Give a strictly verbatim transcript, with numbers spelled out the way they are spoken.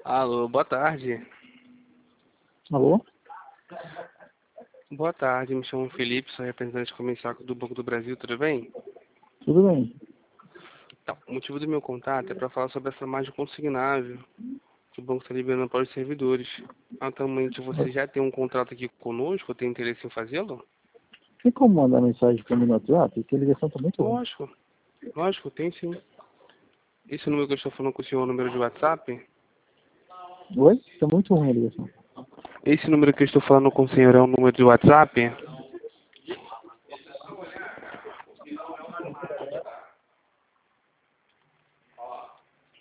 Alô, boa tarde. Alô? Boa tarde, me chamo Felipe, sou representante comercial do Banco do Brasil, tudo bem? Tudo bem. Então, o motivo do meu contato é para falar sobre essa margem consignável que o banco está liberando para os servidores. Atualmente, você já tem um contrato aqui conosco, tem interesse em fazê-lo? Tem como mandar mensagem para mim no WhatsApp? Porque a ligação está muito ruim. Lógico, lógico, tem sim. Esse número que eu estou falando com o senhor é o número de WhatsApp? Oi? Está muito ruim a ligação. Esse número que eu estou falando com o senhor é o número de WhatsApp?